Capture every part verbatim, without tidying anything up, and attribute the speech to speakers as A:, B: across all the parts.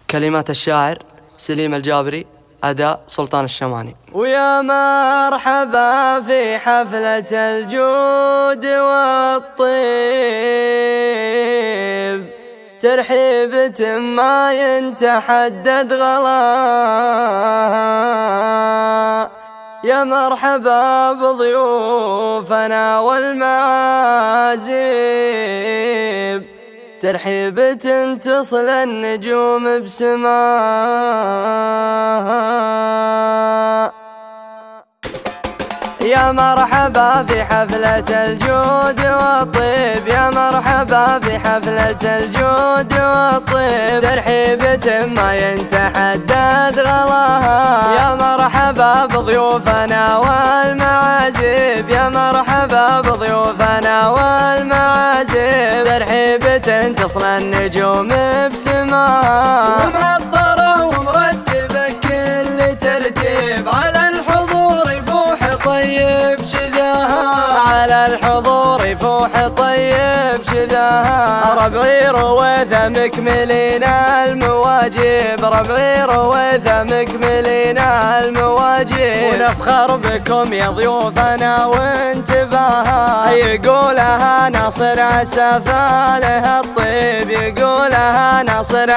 A: كلمات الشاعر سليم الجابري، أداء سلطان الشماني.
B: ويا مرحبا في حفلة الجود والطيب، ترحيبة ما ينتحدد غلا. يا مرحبا بضيوفنا والمعازيب، ترحيبة تصل النجوم بسماء. يا مرحبا في حفلة الجود والطيب، يا مرحبا في حفلة الجود والطيب، ترحيبة ما ينتحدد غلاها. يا مرحبا بضيوفنا والمعازيب، يا مرحبا بضيوفنا والمعازيب، ترحيبة تصل النجوم بسماها. ومعطرة ومرتبة كل ترتيب، على الحضور يفوح طيب شذاها، على الحضور يفوح طيب شذاها. ربعي رويثة مكملين المواجيب، ربعي رويثة مكملين المواجيب، ونفخر بكم يا ضيوفنا وانتباها. يقولها ناصر عسفاله الطيب، يقولها ناصر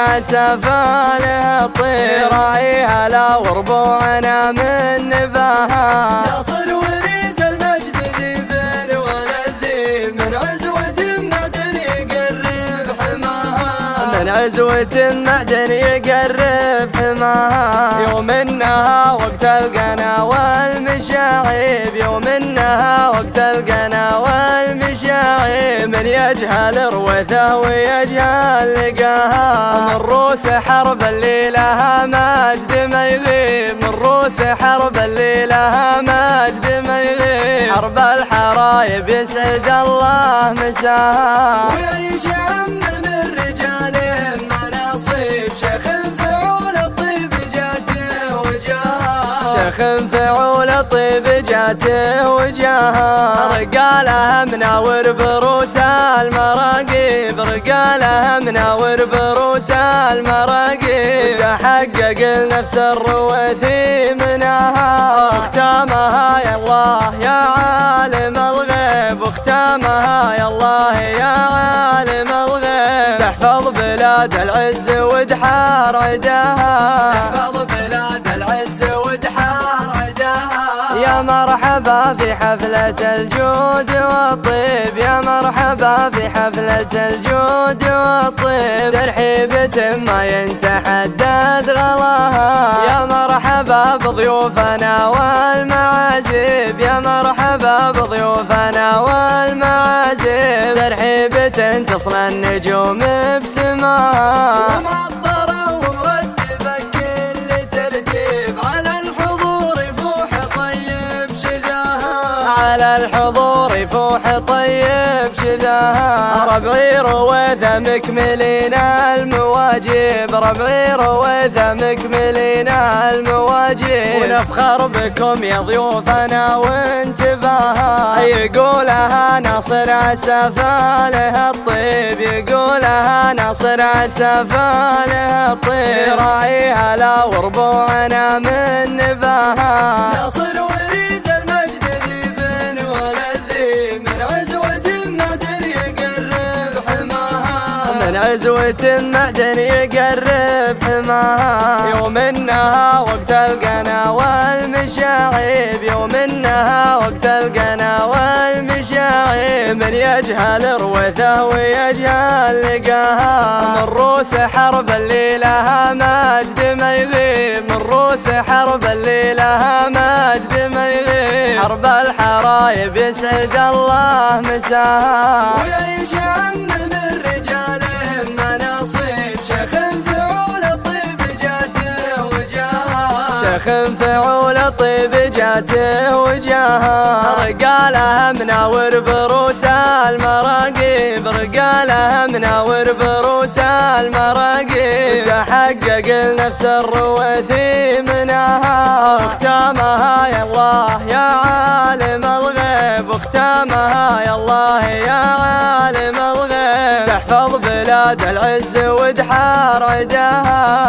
B: عسفاله الطيب، راعيها لا وربوعنا من نباها. ناصر وريث المجد ذيب ولذيب، من عزوة معدن يقرب حماها، من عزوة معدن يقرب حماها. يوم انها وقت القنا والمشاعيب، يوم انها وقت القنا والمشاعيب، من يجهل روثه ويجهل لقاها. من روس حرب اللي لها مجد ما يغيب، من روس حرب اللي لها مجد ما يغيب، حرب الحرايب يسعد الله مساها. ويعيش عم من رجال مناصيب، شيخ فعول الطيب جاته وجاها، شيخ فعول الطيب جاته وجاها. رجالها مناور بروس المراقيب، رجالها مناور بروس المراقيب، تحقق لنفس الرويثي منها. اختامها يا الله يا عالم الغيب، اختامها يا الله يا عالم الغيب، تحفظ بلاد العز ودحار عداها، تحفظ بلاد العز ودحار عداها. يا مرحبا في حفلة الجود والطيب، يا مرحبا في حفلة الجود والطيب، ترحيبة ما ينتحدد غلاها. يا مرحبا بضيوفنا والمعازيب، يا مرحبا بضيوفنا والمعازيب، ترحيبة تصل النجوم بسماها. ومعطرة ومرتبة كل ترتيب، على الحضور يفوح طيب شذاها، على الحضور يفوح طيب شذاها. ربعي رويثة مكملين المواجيب، ربعي رويثة مكملين المواجيب، ونفخر بكم يا ضيوفنا وانتباها. يقولها ناصر عسفاله الطيب، يقولها ناصر عسفاله الطيب، راعيها لا وربوعنا من نباها. ناصر وريث المجد ذيب ولذيب، من عزوة معدن يقرب حماها، من عزوة معدن يقرب حماها. يوم انها وقت القنا والمشاعيب، يوم انها وقت القنا والمشاعيب، من يجهل روثه ويجهل لقاها. من روس حرب اللي لها مجد ما يغيب، من روس حرب اللي لها مجد ما يغيب، حرب الحرايب يسعد الله مساها. ويعيش عم من رجال مناصيب، شيخ فعول الطيب جاته وجاها، شيخ فعول الطيب جاته وجاها. رجالها مناور بروس المراقيب، رجالها مناور بروس المراقيب، تحقق لنفس الرويثي منها. اختامها يا الله يا عالم الغيب، اختامها يا الله يا عالم الغيب، تحفظ بلاد العز ودحار عداها.